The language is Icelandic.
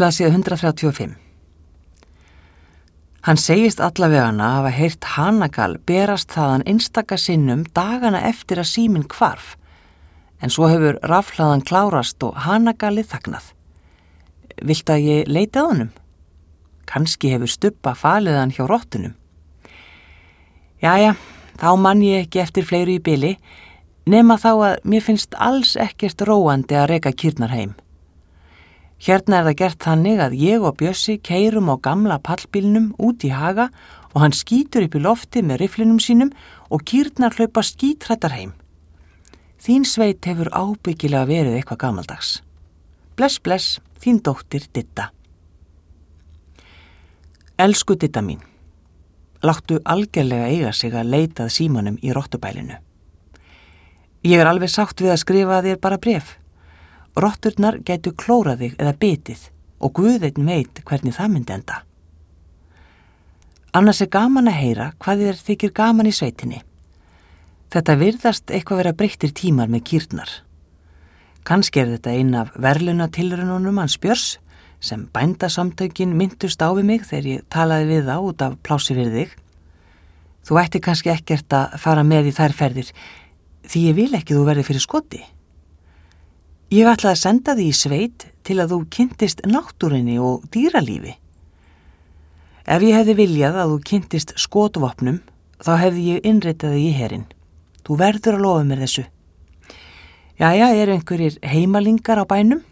Blaðsíða 135. Hann segist allavegana hafa heyrt hanagal berast þaðan einstaka sinnum dagana eftir að síminn hvarf, en svo hefur rafhlaðan klárast og hanagalið þagnað. Viltu að ég leiti að honum? Kannski hefur Stubba falið hann hjá rottunum. Jæja, þá man ég ekki eftir fleiru í bili, nema þá að mér finnst alls ekkert róandi að reka kýrnar heim. Hérna það gert þannig að ég og Bjössi keyrum á gamla pallbílnum út í haga og hann skýtur upp í lofti með riflinum sínum og kýrnar hlaupa skítrættar heim. Þín sveit hefur ábyggilega verið eitthvað gamaldags. Bless, bless, þín dóttir Didda. Elsku Didda mín, láttu algerlega eiga sig að leita að símanum í rottubælinu. Ég alveg sátt við að skrifa þér bara bréf. Rotturnar gætu klórað þig eða bitið og Guð einn veit hvernig það myndi enda. Annars gaman að heyra hvað þér þykir gaman í sveitinni. Þetta virðast eitthvað vera breyttir tímar með kýrnar. Kannski þetta ein af verðlaunatilraununum hans Björs sem bændasamtökin minntust á við mig þegar ég talaði við þá út af plási fyrir þig. Þú ætti kannski ekkert að fara með í þær ferðir því ég vil ekki þú verði fyrir skoti. Ég ætlaði að senda þig í sveit til að þú kynntist náttúrunni og dýralífi. Ef ég hefði viljað að þú kynntist skotvopnum, þá hefði ég innritað þig í herinn. Þú verður að lofa mér þessu. Jæja, eru einhverjir heimalingar á bænum?